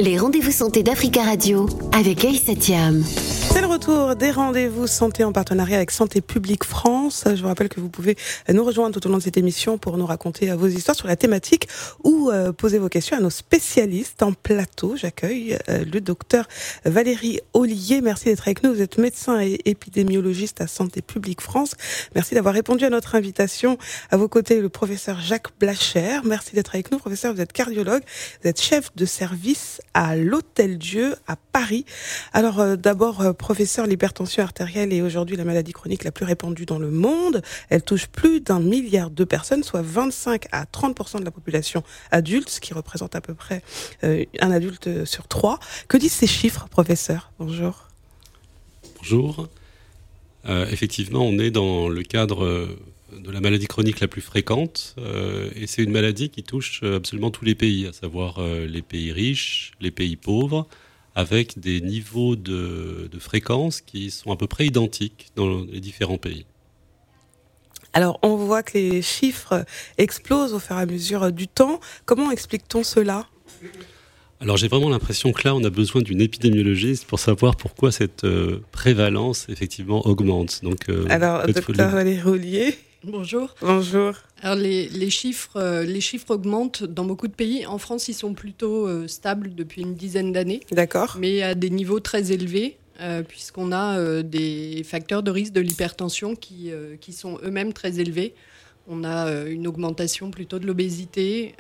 Les rendez-vous santé d'Africa Radio avec Aïssa Thiam. C'est le retour des rendez-vous santé en partenariat avec Santé publique France. Je vous rappelle que vous pouvez nous rejoindre tout au long de cette émission pour nous raconter vos histoires sur la thématique ou poser vos questions à nos spécialistes en plateau. J'accueille le docteur Valérie Ollier. Merci d'être avec nous. Vous êtes médecin et épidémiologiste à Santé publique France. Merci d'avoir répondu à notre invitation. À vos côtés, le professeur Jacques Blacher. Merci d'être avec nous. Professeur, vous êtes cardiologue. Vous êtes chef de service à l'Hôtel-Dieu à Paris. Alors d'abord, professeur, l'hypertension artérielle est aujourd'hui la maladie chronique la plus répandue dans le monde. Elle touche plus d'1 milliard de personnes, soit 25 à 30% de la population adulte, ce qui représente à peu près un adulte sur 3. Que disent ces chiffres, professeur ? Bonjour. Bonjour. Effectivement, on est dans le cadre de la maladie chronique la plus fréquente et c'est une maladie qui touche absolument tous les pays, à savoir les pays riches, les pays pauvres, avec des niveaux de fréquence qui sont à peu près identiques dans les différents pays. Alors, on voit que les chiffres explosent au fur et à mesure du temps. Comment explique-t-on cela ? Alors, j'ai vraiment l'impression que là, on a besoin d'une épidémiologiste pour savoir pourquoi cette prévalence, effectivement, augmente. Donc, alors, docteur Valérie Ollier. Bonjour. Bonjour. Alors les chiffres augmentent dans beaucoup de pays. En France, ils sont plutôt stables depuis une dizaine d'années. D'accord. Mais à des niveaux très élevés, puisqu'on a des facteurs de risque de l'hypertension qui sont eux-mêmes très élevés. On a une augmentation plutôt de l'obésité,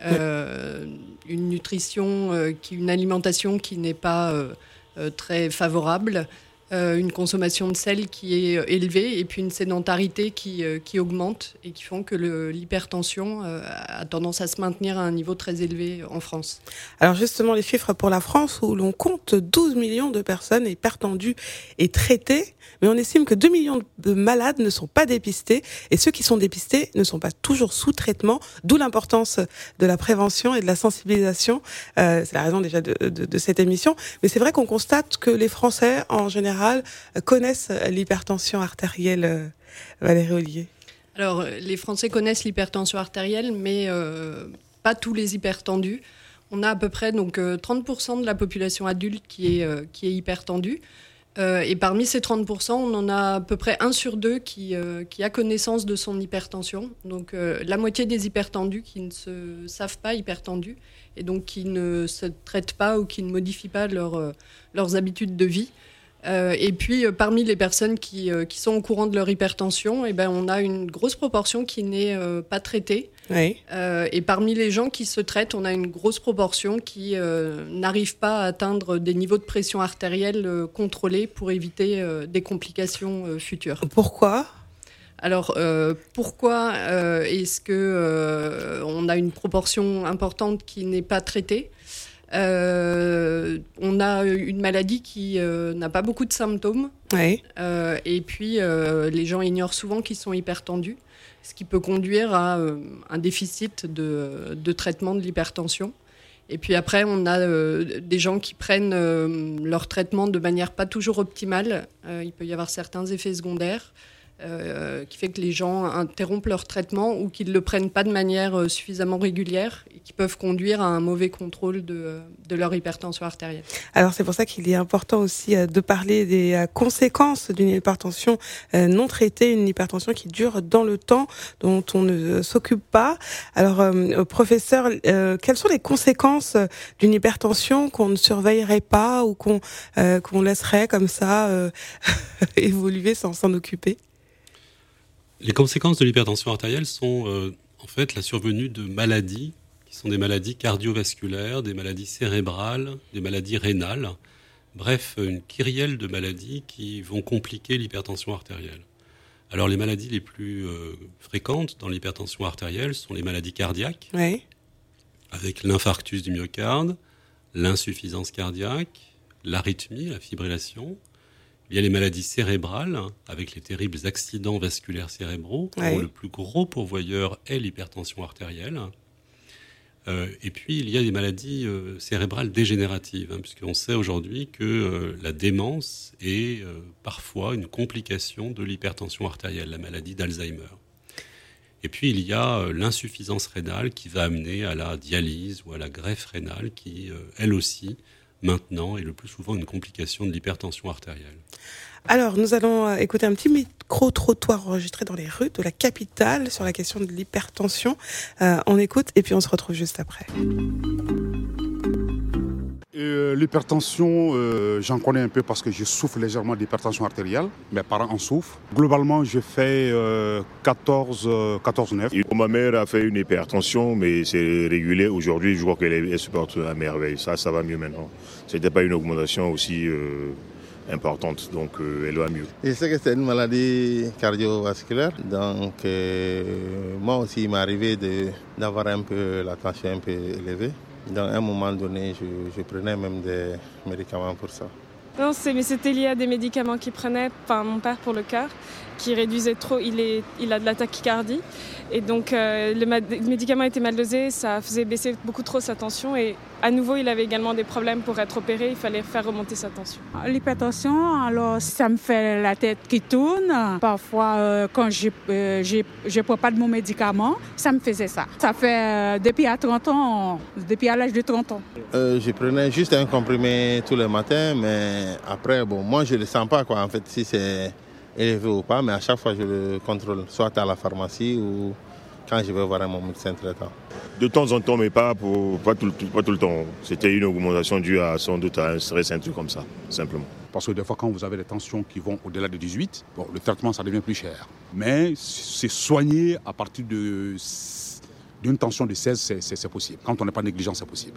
une nutrition, une alimentation qui n'est pas très favorable. Une consommation de sel qui est élevée et puis une sédentarité qui augmente et qui font que l'hypertension a tendance à se maintenir à un niveau très élevé en France. Alors justement, les chiffres pour la France où l'on compte 12 millions de personnes hypertendues et traitées, mais on estime que 2 millions de malades ne sont pas dépistés et ceux qui sont dépistés ne sont pas toujours sous traitement, d'où l'importance de la prévention et de la sensibilisation. C'est la raison déjà de cette émission. Mais c'est vrai qu'on constate que les Français, en général, connaissent l'hypertension artérielle, Valérie Ollier. Alors, les Français connaissent l'hypertension artérielle, mais pas tous les hypertendus. On a à peu près donc 30% de la population adulte qui est hypertendue. Et parmi ces 30%, on en a à peu près 1 sur 2 qui a connaissance de son hypertension. Donc la moitié des hypertendus qui ne se savent pas hypertendus et donc qui ne se traitent pas ou qui ne modifient pas leurs habitudes de vie. Et puis, parmi les personnes qui sont au courant de leur hypertension, on a une grosse proportion qui n'est pas traitée. Oui. Et parmi les gens qui se traitent, on a une grosse proportion qui n'arrive pas à atteindre des niveaux de pression artérielle contrôlés pour éviter des complications futures. Pourquoi ? Alors, pourquoi est-ce qu'on a une proportion importante qui n'est pas traitée ? On a une maladie qui n'a pas beaucoup de symptômes. Oui. Et puis, les gens ignorent souvent qu'ils sont hypertendus, ce qui peut conduire à un déficit de traitement de l'hypertension. Et puis après, on a des gens qui prennent leur traitement de manière pas toujours optimale. Il peut y avoir certains effets secondaires qui fait que les gens interrompent leur traitement ou qu'ils ne le prennent pas de manière suffisamment régulière et qui peuvent conduire à un mauvais contrôle de leur hypertension artérielle. Alors c'est pour ça qu'il est important aussi de parler des conséquences d'une hypertension non traitée, une hypertension qui dure dans le temps, dont on ne s'occupe pas. Alors professeur, quelles sont les conséquences d'une hypertension qu'on ne surveillerait pas ou qu'on laisserait comme ça évoluer sans s'en occuper ? Les conséquences de l'hypertension artérielle sont en fait la survenue de maladies qui sont des maladies cardiovasculaires, des maladies cérébrales, des maladies rénales. Bref, une kyrielle de maladies qui vont compliquer l'hypertension artérielle. Alors les maladies les plus fréquentes dans l'hypertension artérielle sont les maladies cardiaques, oui, avec l'infarctus du myocarde, l'insuffisance cardiaque, l'arythmie, la fibrillation. Il y a les maladies cérébrales, avec les terribles accidents vasculaires cérébraux, dont le plus gros pourvoyeur est l'hypertension artérielle. Et puis, il y a des maladies cérébrales dégénératives, puisqu'on sait aujourd'hui que la démence est parfois une complication de l'hypertension artérielle, la maladie d'Alzheimer. Et puis, il y a l'insuffisance rénale qui va amener à la dialyse ou à la greffe rénale qui, elle aussi, maintenant est le plus souvent une complication de l'hypertension artérielle. Alors, nous allons écouter un petit micro-trottoir enregistré dans les rues de la capitale sur la question de l'hypertension. On écoute et puis on se retrouve juste après. L'hypertension, j'en connais un peu parce que je souffre légèrement d'hypertension artérielle. Mes parents en souffrent. Globalement, je fais 14,9. Ma mère a fait une hypertension, mais c'est régulé. Aujourd'hui, je vois qu'elle supporte à merveille. Ça va mieux maintenant. Ce n'était pas une augmentation aussi importante, donc elle va mieux. Je sais que c'est une maladie cardiovasculaire, donc moi aussi il m'est arrivé d'avoir un peu la tension un peu élevée. Donc à un moment donné, je prenais même des médicaments pour ça. Non, mais c'était lié à des médicaments qu'il prenait, mon père pour le cœur, qui réduisait trop, il a de la tachycardie. Et donc le médicament était mal dosé, ça faisait baisser beaucoup trop sa tension. Et à nouveau, il avait également des problèmes pour être opéré, il fallait faire remonter sa tension. L'hypertension, alors ça me fait la tête qui tourne. Parfois, quand je prends pas de mon médicament, ça me faisait ça. Ça fait depuis à 30 ans, depuis à l'âge de 30 ans. Je prenais juste un comprimé tous les matins, mais après, moi je le sens pas en fait, si c'est élevé ou pas, mais à chaque fois je le contrôle, soit à la pharmacie ou quand je vais voir mon médecin traitant. De temps en temps, mais pas tout le temps. C'était une augmentation due sans doute à un stress, un truc comme ça, simplement. Parce que des fois, quand vous avez des tensions qui vont au-delà de 18, le traitement, ça devient plus cher. Mais c'est soigné à partir d'une tension de 16, c'est possible. Quand on n'est pas négligent, c'est possible.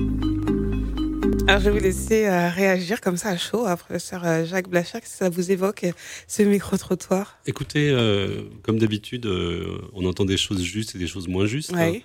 Alors, je vais vous laisser réagir comme ça à chaud, professeur Jacques Blachère, si ça vous évoque ce micro-trottoir. Écoutez, comme d'habitude, on entend des choses justes et des choses moins justes. Oui.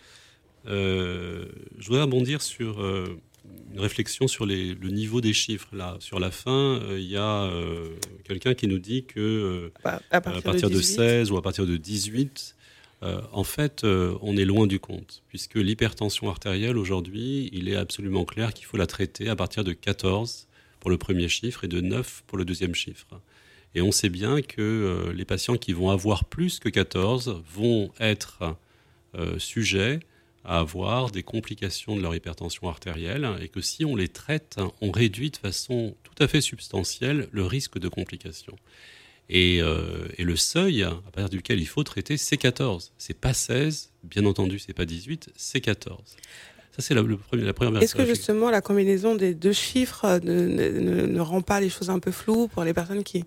Je voudrais rebondir sur une réflexion sur le niveau des chiffres. Là, sur la fin, il y a quelqu'un qui nous dit que à partir de 16 ou à partir de 18, en fait, on est loin du compte, puisque l'hypertension artérielle, aujourd'hui, il est absolument clair qu'il faut la traiter à partir de 14 pour le premier chiffre et de 9 pour le deuxième chiffre. Et on sait bien que les patients qui vont avoir plus que 14 vont être sujets à avoir des complications de leur hypertension artérielle, et que si on les traite, on réduit de façon tout à fait substantielle le risque de complications. Et le seuil à partir duquel il faut traiter, c'est 14. C'est pas 16, bien entendu, c'est pas 18, c'est 14. Ça, c'est la première. Est-ce que justement la combinaison des deux chiffres ne rend pas les choses un peu floues pour les personnes qui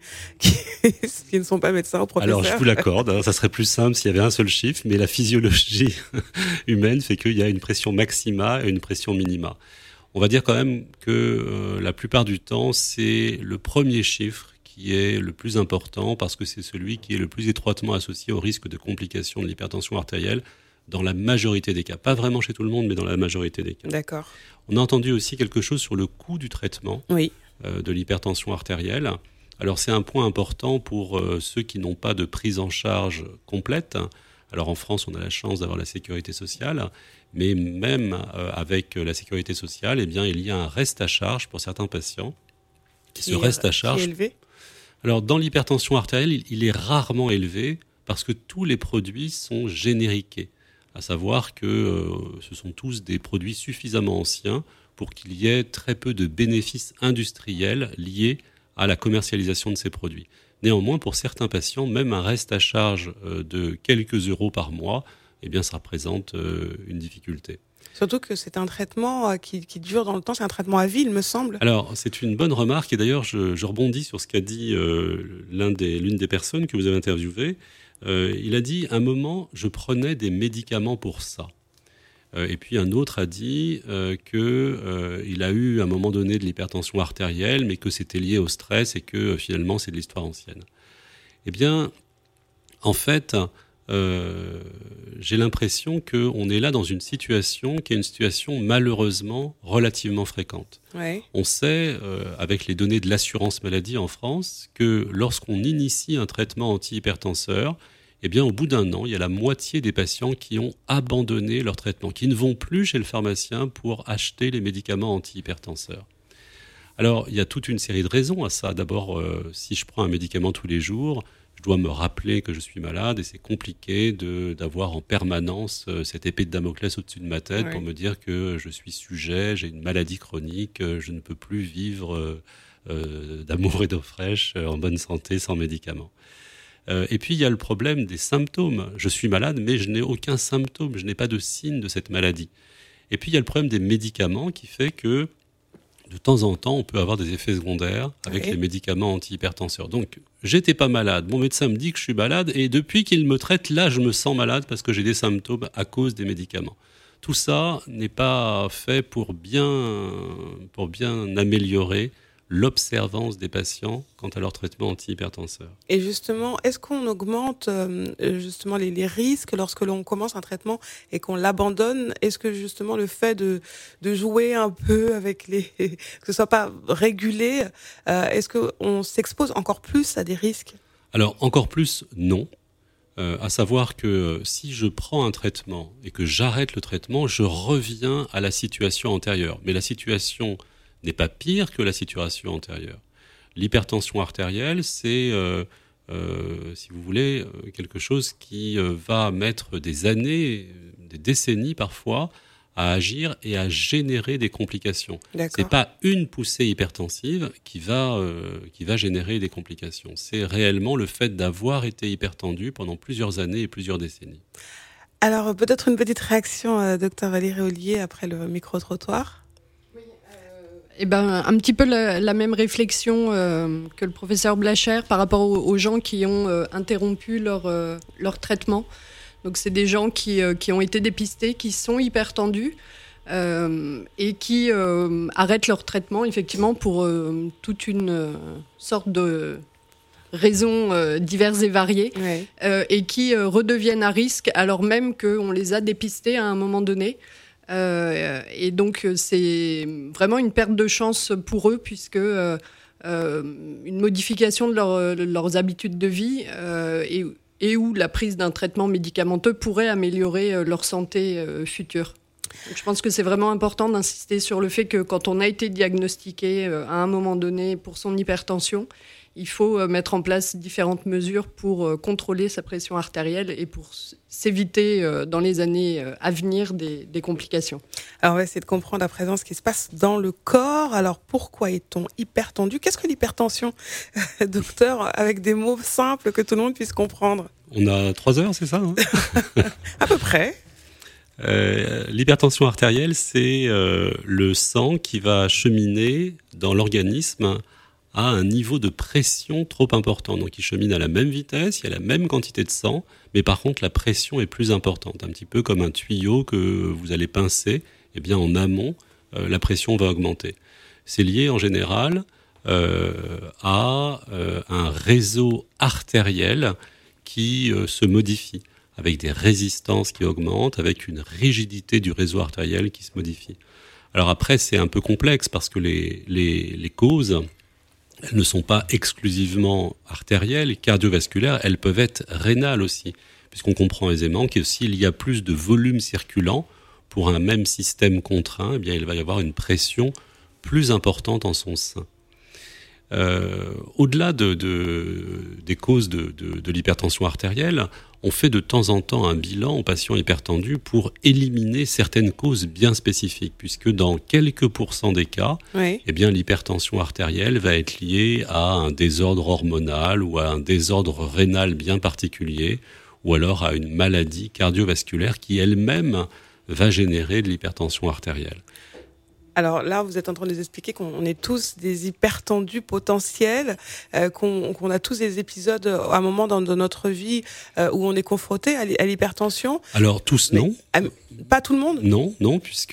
ne sont pas médecins ou professeurs? Alors, je vous l'accorde, ça serait plus simple s'il y avait un seul chiffre, mais la physiologie humaine fait qu'il y a une pression maxima et une pression minima. On va dire quand même que la plupart du temps, c'est le premier chiffre qui est le plus important parce que c'est celui qui est le plus étroitement associé au risque de complications de l'hypertension artérielle dans la majorité des cas. Pas vraiment chez tout le monde, mais dans la majorité des cas. D'accord. On a entendu aussi quelque chose sur le coût du traitement de l'hypertension artérielle. Alors c'est un point important pour ceux qui n'ont pas de prise en charge complète. Alors en France, on a la chance d'avoir la sécurité sociale, mais même avec la sécurité sociale, eh bien, il y a un reste à charge pour certains patients. Ce reste à charge, qui est élevé. Alors, dans l'hypertension artérielle, il est rarement élevé parce que tous les produits sont génériqués. À savoir que ce sont tous des produits suffisamment anciens pour qu'il y ait très peu de bénéfices industriels liés à la commercialisation de ces produits. Néanmoins, pour certains patients, même un reste à charge de quelques euros par mois, eh bien, ça représente une difficulté. Surtout que c'est un traitement qui dure dans le temps, c'est un traitement à vie, il me semble. Alors, c'est une bonne remarque, et d'ailleurs, je rebondis sur ce qu'a dit l'une des personnes que vous avez interviewées. Il a dit, à un moment, je prenais des médicaments pour ça. Et puis un autre a dit qu'il a eu à un moment donné de l'hypertension artérielle, mais que c'était lié au stress et que finalement, c'est de l'histoire ancienne. Eh bien, en fait... j'ai l'impression qu'on est là dans une situation qui est une situation malheureusement relativement fréquente. Ouais. On sait, avec les données de l'assurance maladie en France, que lorsqu'on initie un traitement antihypertenseur, eh bien, au bout d'un an, il y a la moitié des patients qui ont abandonné leur traitement, qui ne vont plus chez le pharmacien pour acheter les médicaments antihypertenseurs. Alors, il y a toute une série de raisons à ça. D'abord, si je prends un médicament tous les jours, je dois me rappeler que je suis malade et c'est compliqué d'avoir en permanence cette épée de Damoclès au-dessus de ma tête pour me dire que je suis sujet, j'ai une maladie chronique, je ne peux plus vivre d'amour et d'eau fraîche en bonne santé sans médicaments. Et puis il y a le problème des symptômes. Je suis malade mais je n'ai aucun symptôme, je n'ai pas de signe de cette maladie. Et puis il y a le problème des médicaments qui fait que de temps en temps, on peut avoir des effets secondaires avec les médicaments antihypertenseurs. Donc, j'étais pas malade. Mon médecin me dit que je suis malade et depuis qu'il me traite, là, je me sens malade parce que j'ai des symptômes à cause des médicaments. Tout ça n'est pas fait pour bien améliorer l'observance des patients quant à leur traitement antihypertenseur. Et justement, est-ce qu'on augmente justement les risques lorsque l'on commence un traitement et qu'on l'abandonne? Est-ce que justement le fait de jouer un peu avec que ce soit pas régulé, est-ce qu'on s'expose encore plus à des risques? Alors encore plus, non. À savoir que si je prends un traitement et que j'arrête le traitement, je reviens à la situation antérieure. Mais la situation n'est pas pire que la situation antérieure. L'hypertension artérielle, c'est, si vous voulez, quelque chose qui va mettre des années, des décennies parfois, à agir et à générer des complications. C'est pas une poussée hypertensive qui va générer des complications. C'est réellement le fait d'avoir été hypertendu pendant plusieurs années et plusieurs décennies. Alors, peut-être une petite réaction, Dr Valérie Ollier, après le micro-trottoir. Un petit peu la même réflexion que le professeur Blacher par rapport aux gens qui ont interrompu leur traitement. Donc c'est des gens qui ont été dépistés, qui sont hypertendus et qui arrêtent leur traitement effectivement pour toute une sorte de raisons diverses et variées et qui redeviennent à risque alors même qu'on les a dépistés à un moment donné. Et donc c'est vraiment une perte de chance pour eux puisque une modification de leurs habitudes de vie et où la prise d'un traitement médicamenteux pourrait améliorer leur santé future. Donc, je pense que c'est vraiment important d'insister sur le fait que quand on a été diagnostiqué à un moment donné pour son hypertension, il faut mettre en place différentes mesures pour contrôler sa pression artérielle et pour s'éviter dans les années à venir des complications. Alors on va essayer de comprendre à présent ce qui se passe dans le corps. Alors pourquoi est-on hypertendu? Qu'est-ce que l'hypertension, docteur, avec des mots simples que tout le monde puisse comprendre? On a 3 heures, c'est ça À peu près. L'hypertension artérielle, c'est le sang qui va cheminer dans l'organisme à un niveau de pression trop important. Donc il chemine à la même vitesse, il y a la même quantité de sang, mais par contre la pression est plus importante. Un petit peu comme un tuyau que vous allez pincer, eh bien en amont, la pression va augmenter. C'est lié en général à un réseau artériel qui se modifie, avec des résistances qui augmentent, avec une rigidité du réseau artériel qui se modifie. Alors après, c'est un peu complexe parce que les causes, elles ne sont pas exclusivement artérielles, cardiovasculaires, elles peuvent être rénales aussi, puisqu'on comprend aisément que s'il y a plus de volume circulant pour un même système contraint, eh bien, il va y avoir une pression plus importante en son sein. Au-delà des causes de l'hypertension artérielle, on fait de temps en temps un bilan aux patients hypertendus pour éliminer certaines causes bien spécifiques, puisque dans quelques pourcents des cas, eh bien, l'hypertension artérielle va être liée à un désordre hormonal ou à un désordre rénal bien particulier, ou alors à une maladie cardiovasculaire qui elle-même va générer de l'hypertension artérielle. Alors là, vous êtes en train de nous expliquer qu'on est tous des hypertendus potentiels, qu'on a tous des épisodes à un moment dans notre vie où on est confronté à l'hypertension. Alors tous, non. Pas tout le monde ? Non, puisque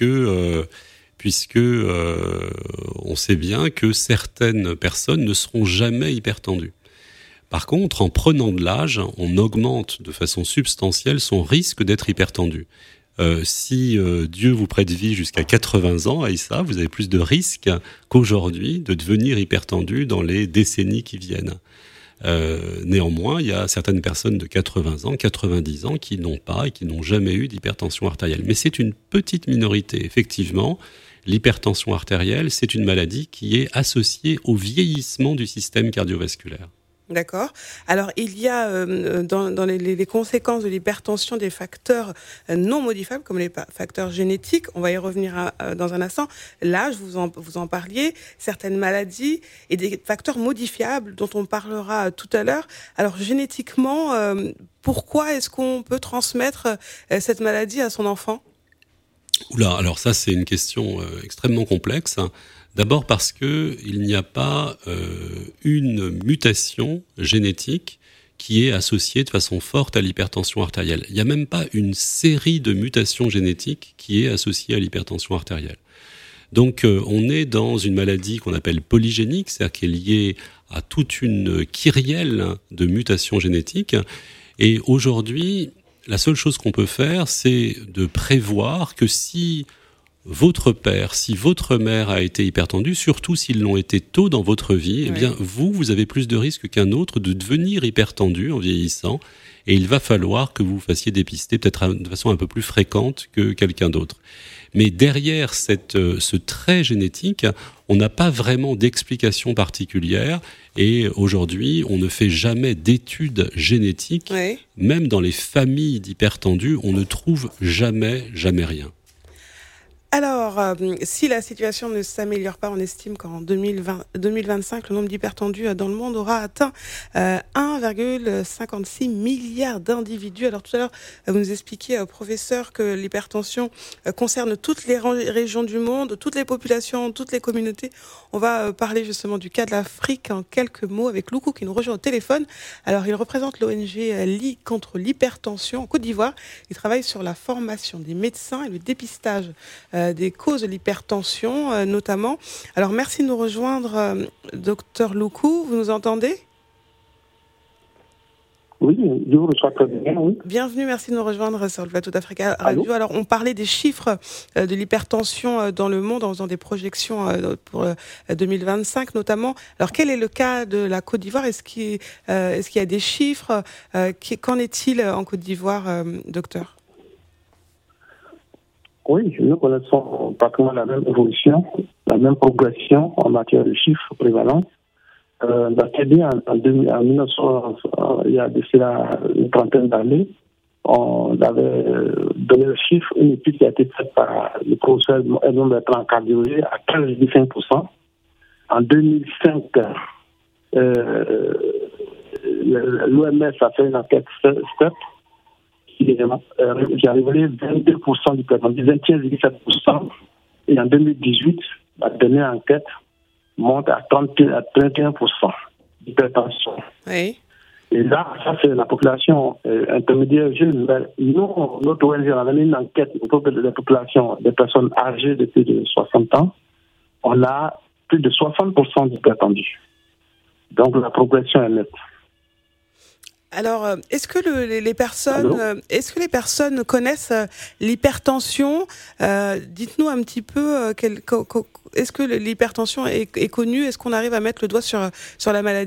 on sait bien que certaines personnes ne seront jamais hypertendues. Par contre, en prenant de l'âge, on augmente de façon substantielle son risque d'être hypertendu. Si Dieu vous prête vie jusqu'à 80 ans, Aïssa, vous avez plus de risques qu'aujourd'hui de devenir hypertendu dans les décennies qui viennent. Néanmoins, il y a certaines personnes de 80 ans, 90 ans qui n'ont pas et qui n'ont jamais eu d'hypertension artérielle. Mais c'est une petite minorité. Effectivement, l'hypertension artérielle, c'est une maladie qui est associée au vieillissement du système cardiovasculaire. D'accord. Alors, il y a dans les conséquences de l'hypertension des facteurs non modifiables, comme les facteurs génétiques. On va y revenir dans un instant. L'âge, vous en parliez, certaines maladies et des facteurs modifiables dont on parlera tout à l'heure. Alors, génétiquement, pourquoi est-ce qu'on peut transmettre cette maladie à son enfant ? Oula, alors ça, c'est une question extrêmement complexe. D'abord parce qu'il n'y a pas une mutation génétique qui est associée de façon forte à l'hypertension artérielle. Il n'y a même pas une série de mutations génétiques qui est associée à l'hypertension artérielle. Donc on est dans une maladie qu'on appelle polygénique, c'est-à-dire qui est liée à toute une kyrielle de mutations génétiques. Et aujourd'hui, la seule chose qu'on peut faire, c'est de prévoir que si votre père, si votre mère a été hypertendue, surtout s'ils l'ont été tôt dans votre vie, eh bien, vous avez plus de risques qu'un autre de devenir hypertendu en vieillissant. Et il va falloir que vous vous fassiez dépister peut-être de façon un peu plus fréquente que quelqu'un d'autre. Mais derrière ce trait génétique, on n'a pas vraiment d'explication particulière. Et aujourd'hui, on ne fait jamais d'études génétiques. Oui. Même dans les familles d'hypertendus, on ne trouve jamais rien. Alors, si la situation ne s'améliore pas, on estime qu'en 2025, le nombre d'hypertendus dans le monde aura atteint 1,56 milliard d'individus. Alors tout à l'heure, vous nous expliquiez, professeur, que l'hypertension concerne toutes les régions du monde, toutes les populations, toutes les communautés. On va parler justement du cas de l'Afrique en quelques mots avec Loukou qui nous rejoint au téléphone. Alors, il représente l'ONG Lit contre l'hypertension en Côte d'Ivoire. Il travaille sur la formation des médecins et le dépistage des causes de l'hypertension notamment. Alors merci de nous rejoindre, docteur Loukou, vous nous entendez ? Oui, je vous reçois très bien, oui. Bienvenue, merci de nous rejoindre sur le plateau d'Africa Radio. Alors on parlait des chiffres de l'hypertension dans le monde en faisant des projections pour 2025 notamment. Alors quel est le cas de la Côte d'Ivoire ? Est-ce qu'il y a des chiffres ? Qu'en est-il en Côte d'Ivoire, docteur ? Oui, nous connaissons pratiquement la même évolution, la même progression en matière de chiffres prévalents. En 1900, il y a de cela une trentaine d'années, on avait donné le chiffre, une étude qui a été faite par le professeur Edmond Bertrand en cardiologie à 15,5%. En 2005, l'OMS a fait une enquête STEP qui a révélé 22% d'hypertension, 21,7%. Et en 2018, la dernière enquête monte à 31% d'hypertension. Oui. Et là, ça c'est la population intermédiaire jeune. Nous, notre ONG, on a mené une enquête autour de la population des personnes âgées de plus de 60 ans. On a plus de 60% d'hypertendus. Donc la progression est nette. Alors, est-ce que les personnes connaissent l'hypertension ? Dites-nous un petit peu, est-ce que l'hypertension est connue ? Est-ce qu'on arrive à mettre le doigt sur la maladie ?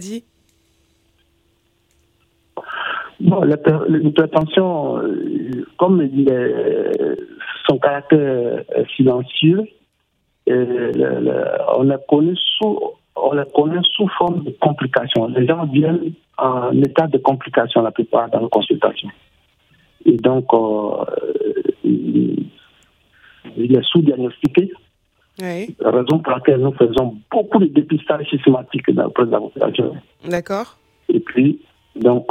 Bon, l'hypertension, comme son caractère silencieux, on la connaît sous forme de complications. Les gens viennent en état de complications la plupart dans les consultations. Et donc, il est sous-diagnostiqué. Oui. Raison pour laquelle nous faisons beaucoup de dépistage systématique auprès de la population. D'accord. Et puis, donc,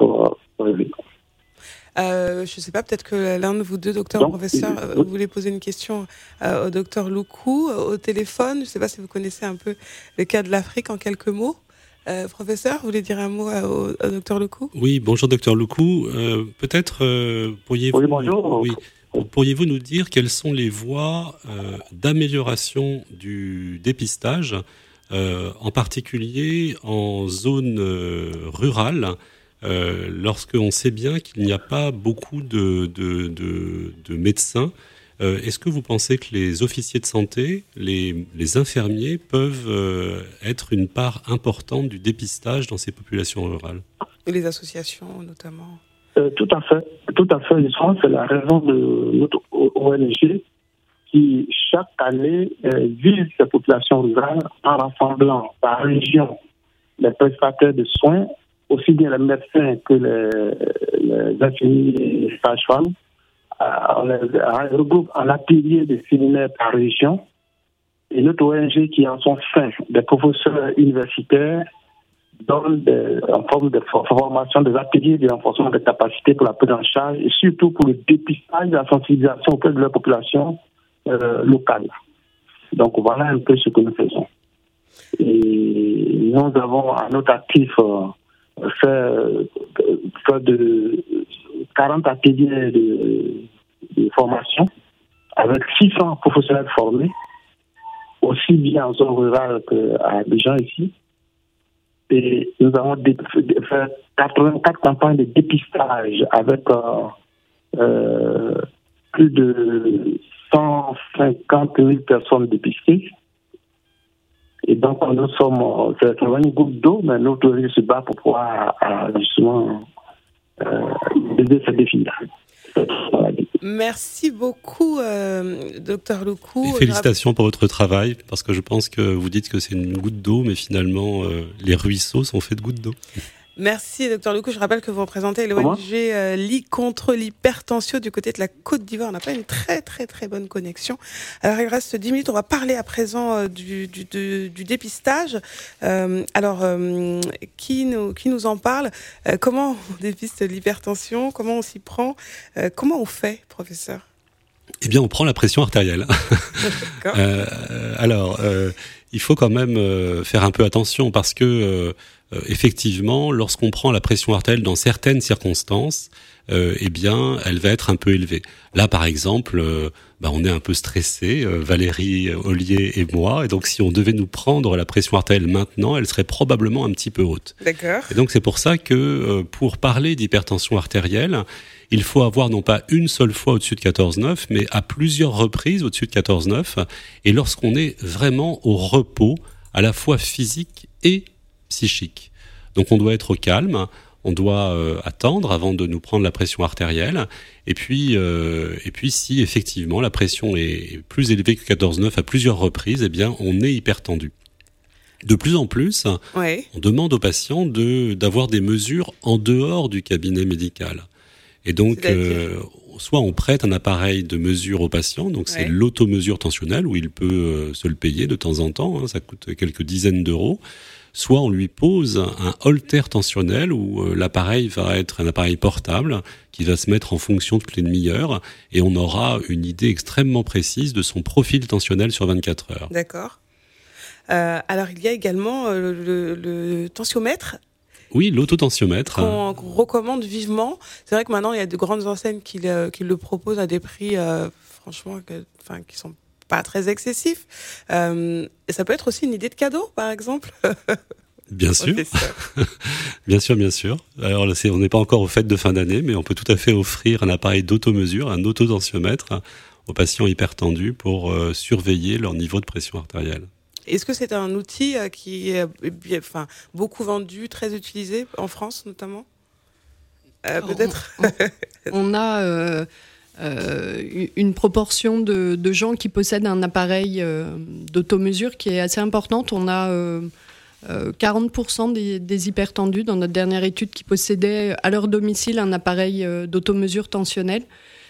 je ne sais pas, peut-être que l'un de vous deux, docteur ou professeur, vous voulez poser une question au docteur Loukou au téléphone. Je ne sais pas si vous connaissez un peu le cas de l'Afrique en quelques mots. Professeur, vous voulez dire un mot au docteur Loukou ? Oui, bonjour docteur Loukou. Peut-être pourriez-vous... Oui, bonjour. Oui. Pourriez-vous nous dire quelles sont les voies d'amélioration du dépistage, en particulier en zone rurale, lorsqu'on sait bien qu'il n'y a pas beaucoup de médecins? Est-ce que vous pensez que les officiers de santé, les infirmiers peuvent être une part importante du dépistage dans ces populations rurales? Et les associations notamment? Tout à fait. C'est la raison de notre ONG qui, chaque année, vise ces populations rurales en rassemblant par région les prestataires de soins aussi bien les médecins que les infirmiers et les sages-femmes. On les regroupe en atelier de séminaires par région. Et notre ONG qui en son sein, des professeurs universitaires, donne en forme de formation des ateliers de renforcement des capacités pour la prise en charge et surtout pour le dépistage et la sensibilisation auprès de la population locale. Donc voilà un peu ce que nous faisons. Et nous avons à notre actif fait de 40 ateliers de formation avec 600 professionnels formés, aussi bien en zone rurale qu'à Abidjan ici. Et nous avons fait 84 campagnes de dépistage avec plus de 150 000 personnes dépistées. Et donc, nous sommes, c'est une goutte d'eau, mais notre vie se bat pour pouvoir justement aider ce défi-là. Merci beaucoup, Dr Loukou. Et félicitations pour votre travail, parce que je pense que vous dites que c'est une goutte d'eau, mais finalement, les ruisseaux sont faits de gouttes d'eau. Merci, Dr Loukou. Je rappelle que vous représentez l'ONG Ligue contre l'hypertension du côté de la Côte d'Ivoire. On n'a pas une très, très, très bonne connexion. Alors, il reste 10 minutes. On va parler à présent du dépistage. Qui nous en parle? Comment on dépiste l'hypertension? Comment on s'y prend? Comment on fait, professeur? Eh bien, on prend la pression artérielle. Il faut quand même faire un peu attention parce que effectivement, lorsqu'on prend la pression artérielle dans certaines circonstances, eh bien, elle va être un peu élevée. Là, par exemple, on est un peu stressé, Valérie Ollier et moi, et donc si on devait nous prendre la pression artérielle maintenant, elle serait probablement un petit peu haute. D'accord. Et donc c'est pour ça que pour parler d'hypertension artérielle, il faut avoir non pas une seule fois au-dessus de 14,9, mais à plusieurs reprises au-dessus de 14,9, et lorsqu'on est vraiment au repos, à la fois physique et psychique. Donc on doit être au calme, on doit attendre avant de nous prendre la pression artérielle, et puis si effectivement la pression est plus élevée que 14,9 à plusieurs reprises, eh bien on est hypertendu. De plus en plus, on demande aux patients d'avoir des mesures en dehors du cabinet médical. Et donc, soit on prête un appareil de mesure au patient, donc c'est l'automesure tensionnelle, où il peut se le payer de temps en temps, ça coûte quelques dizaines d'euros. Soit on lui pose un holter tensionnel où l'appareil va être un appareil portable qui va se mettre en fonction toutes les demi-heures et on aura une idée extrêmement précise de son profil tensionnel sur 24 heures. D'accord. Alors il y a également le tensiomètre. Oui, l'autotensiomètre. Qu'on recommande vivement. C'est vrai que maintenant il y a de grandes enseignes qui le proposent à des prix franchement qui sont pas très excessif. Et ça peut être aussi une idée de cadeau, par exemple. Bien sûr. Bien sûr. Alors là, on n'est pas encore aux fêtes de fin d'année, mais on peut tout à fait offrir un appareil d'automesure, un autotensiomètre aux patients hypertendus pour surveiller leur niveau de pression artérielle. Est-ce que c'est un outil qui est beaucoup vendu, très utilisé en France notamment? Peut-être. On a une proportion de gens qui possèdent un appareil d'automesure qui est assez importante. On a 40% des hypertendus dans notre dernière étude qui possédaient à leur domicile un appareil d'automesure tensionnelle.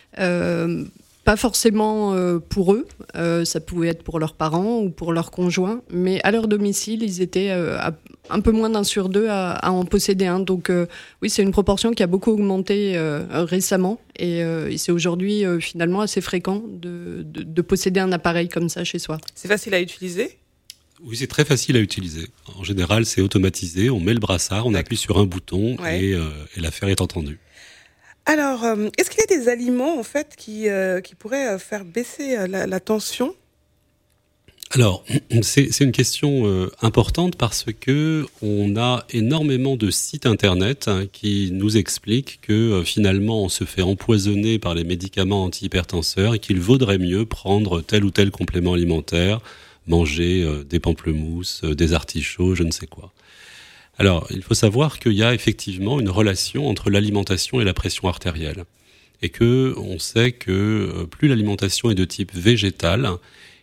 Pas forcément pour eux, ça pouvait être pour leurs parents ou pour leurs conjoints, mais à leur domicile, ils étaient un peu moins d'un sur deux à en posséder un. Donc oui, c'est une proportion qui a beaucoup augmenté récemment et c'est aujourd'hui finalement assez fréquent de posséder un appareil comme ça chez soi. C'est facile à utiliser ? Oui, c'est très facile à utiliser. En général, c'est automatisé, on met le brassard, on appuie sur un bouton et l'affaire est entendue. Alors, est-ce qu'il y a des aliments en fait qui pourraient faire baisser la tension ? Alors, c'est une question importante parce que on a énormément de sites internet qui nous expliquent que finalement on se fait empoisonner par les médicaments antihypertenseurs et qu'il vaudrait mieux prendre tel ou tel complément alimentaire, manger des pamplemousses, des artichauts, je ne sais quoi. Alors, il faut savoir qu'il y a effectivement une relation entre l'alimentation et la pression artérielle. Et que on sait que plus l'alimentation est de type végétal,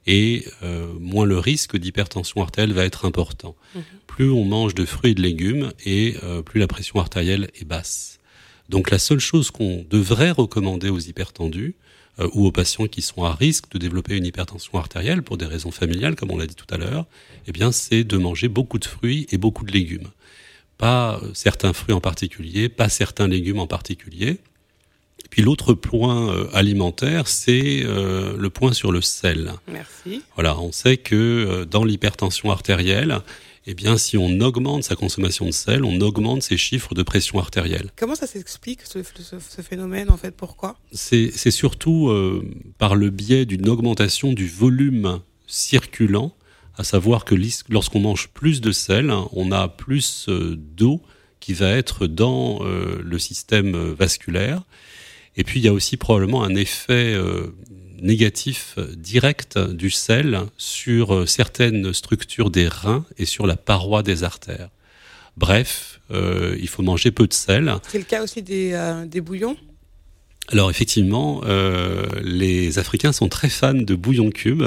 et moins le risque d'hypertension artérielle va être important. Plus on mange de fruits et de légumes, et plus la pression artérielle est basse. Donc la seule chose qu'on devrait recommander aux hypertendus, ou aux patients qui sont à risque de développer une hypertension artérielle pour des raisons familiales, comme on l'a dit tout à l'heure, eh bien, c'est de manger beaucoup de fruits et beaucoup de légumes. Pas certains fruits en particulier, pas certains légumes en particulier. Et puis l'autre point alimentaire, c'est le point sur le sel. Merci. Voilà, on sait que dans l'hypertension artérielle, eh bien, si on augmente sa consommation de sel, on augmente ses chiffres de pression artérielle. Comment ça s'explique, ce phénomène, en fait? Pourquoi? C'est surtout par le biais d'une augmentation du volume circulant, à savoir que lorsqu'on mange plus de sel, on a plus d'eau qui va être dans le système vasculaire. Et puis, il y a aussi probablement un effet négatif direct du sel sur certaines structures des reins et sur la paroi des artères. Bref, il faut manger peu de sel. C'est le cas aussi des bouillons? Alors effectivement, les Africains sont très fans de bouillon cube.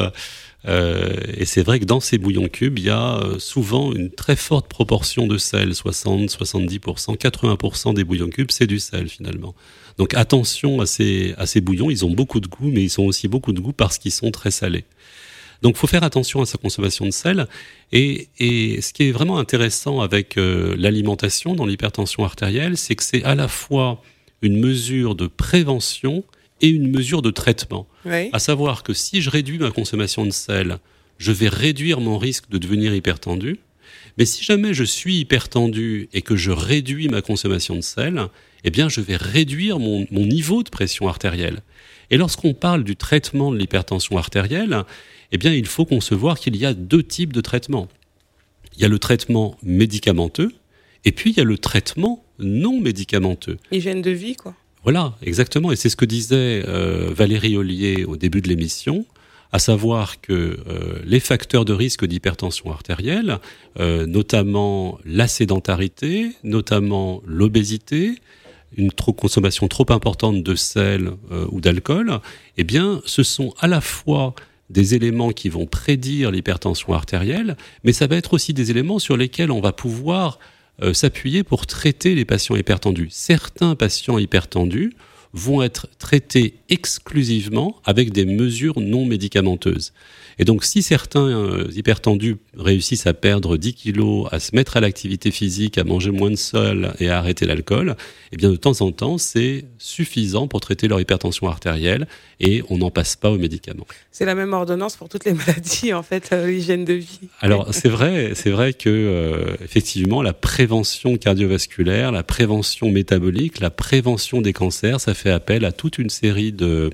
Et c'est vrai que dans ces bouillons cubes, il y a souvent une très forte proportion de sel, 60, 70%, 80% des bouillons cubes, c'est du sel finalement. Donc attention à ces bouillons, ils ont beaucoup de goût, mais ils ont aussi beaucoup de goût parce qu'ils sont très salés. Donc il faut faire attention à sa consommation de sel. Et ce qui est vraiment intéressant avec l'alimentation dans l'hypertension artérielle, c'est que c'est à la fois une mesure de prévention et une mesure de traitement. Oui. À savoir que si je réduis ma consommation de sel, je vais réduire mon risque de devenir hypertendu. Mais si jamais je suis hypertendu et que je réduis ma consommation de sel, eh bien je vais réduire mon niveau de pression artérielle. Et lorsqu'on parle du traitement de l'hypertension artérielle, eh bien il faut concevoir qu'il y a deux types de traitements. Il y a le traitement médicamenteux et puis il y a le traitement non médicamenteux. Hygiène de vie, quoi. Voilà, exactement. Et c'est ce que disait Valérie Ollier au début de l'émission, à savoir que les facteurs de risque d'hypertension artérielle, notamment la sédentarité, notamment l'obésité, une consommation trop importante de sel ou d'alcool, eh bien, ce sont à la fois des éléments qui vont prédire l'hypertension artérielle, mais ça va être aussi des éléments sur lesquels on va pouvoir s'appuyer pour traiter les patients hypertendus. Certains patients hypertendus vont être traités exclusivement avec des mesures non médicamenteuses. Et donc, si certains hypertendus réussissent à perdre 10 kilos, à se mettre à l'activité physique, à manger moins de sel et à arrêter l'alcool, eh bien, de temps en temps, c'est suffisant pour traiter leur hypertension artérielle et on n'en passe pas aux médicaments. C'est la même ordonnance pour toutes les maladies, en fait, l'hygiène de vie. Alors, c'est vrai que, effectivement, la prévention cardiovasculaire, la prévention métabolique, la prévention des cancers, ça fait appel à toute une série de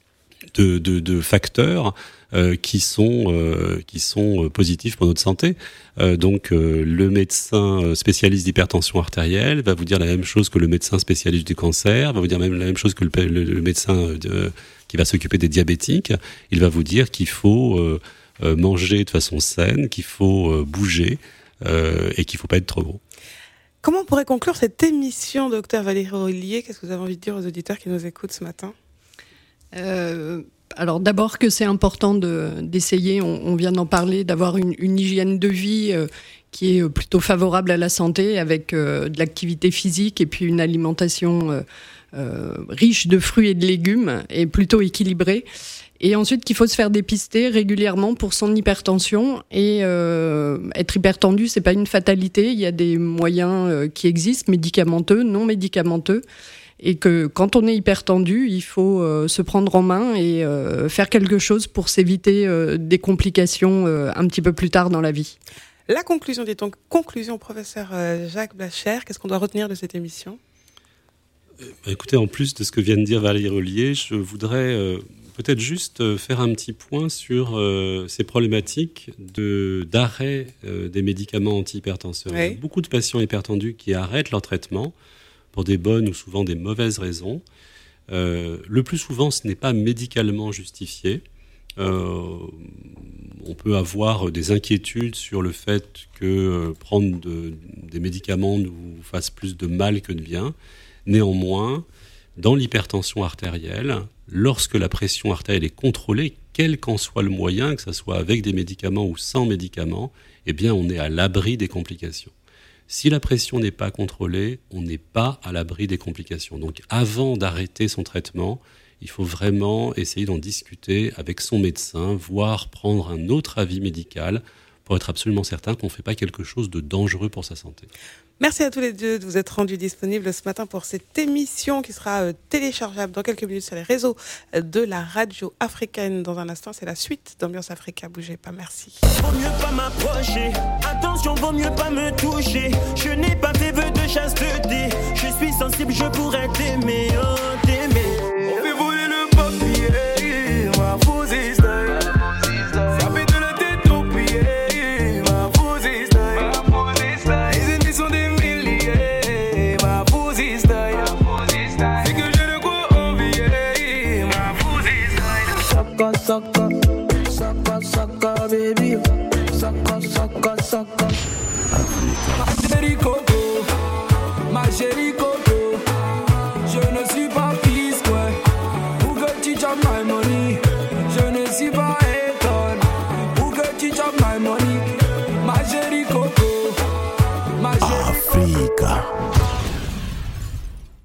facteurs qui sont positifs pour notre santé. Donc le médecin spécialiste d'hypertension artérielle va vous dire la même chose que le médecin spécialiste du cancer, va vous dire même la même chose que le médecin qui va s'occuper des diabétiques. Il va vous dire qu'il faut manger de façon saine, qu'il faut bouger et qu'il ne faut pas être trop gros. Comment on pourrait conclure cette émission, docteur Valérie Ollier? Qu'est-ce que vous avez envie de dire aux auditeurs qui nous écoutent ce matin? Alors d'abord que c'est important d'essayer, on vient d'en parler, d'avoir une hygiène de vie qui est plutôt favorable à la santé, avec de l'activité physique et puis une alimentation riche de fruits et de légumes et plutôt équilibrée. Et ensuite qu'il faut se faire dépister régulièrement pour son hypertension. Et être hypertendu, c'est pas une fatalité. Il y a des moyens qui existent, médicamenteux, non médicamenteux. Et que quand on est hypertendu, il faut se prendre en main et faire quelque chose pour s'éviter des complications un petit peu plus tard dans la vie. La conclusion, dit-on, professeur Jacques Blacher, qu'est-ce qu'on doit retenir de cette émission? Écoutez, en plus de ce que vient de dire Valérie Ollier, je voudrais peut-être juste faire un petit point sur ces problématiques d'arrêt des médicaments antihypertenseurs. Oui. Il y a beaucoup de patients hypertendus qui arrêtent leur traitement pour des bonnes ou souvent des mauvaises raisons. Le plus souvent, ce n'est pas médicalement justifié. On peut avoir des inquiétudes sur le fait que prendre des médicaments nous fasse plus de mal que de bien. Néanmoins, dans l'hypertension artérielle, lorsque la pression artérielle est contrôlée, quel qu'en soit le moyen, que ce soit avec des médicaments ou sans médicaments, eh bien on est à l'abri des complications. Si la pression n'est pas contrôlée, on n'est pas à l'abri des complications. Donc avant d'arrêter son traitement, il faut vraiment essayer d'en discuter avec son médecin, voire prendre un autre avis médical pour être absolument certain qu'on ne fait pas quelque chose de dangereux pour sa santé. Merci à tous les deux de vous être rendus disponibles ce matin pour cette émission qui sera téléchargeable dans quelques minutes sur les réseaux de la radio africaine. Dans un instant, c'est la suite d'Ambiance Africa. Bougez pas, merci. Vaut mieux pas m'approcher, attention, vaut mieux pas me toucher. Je n'ai pas fait vœu de chasteté, je suis sensible, je pourrais t'aimer, oh, t'aimer. On fait voler le papier, ma fausse style. Ça fait de la tête au pied, ma fausse style. Les ennemis sont des milliers, ma fausse style. C'est que je ne crois envier, ma fausse style. Saka, saka, baby. Saka, saka. Ma chérie Coco, ma chérie Coco. Je ne suis pas fils, ouais. Pour que tu chopes my money. Je ne suis pas étonne. Pour que tu chopes my money. Ma chérie Coco, ma chérie Africa.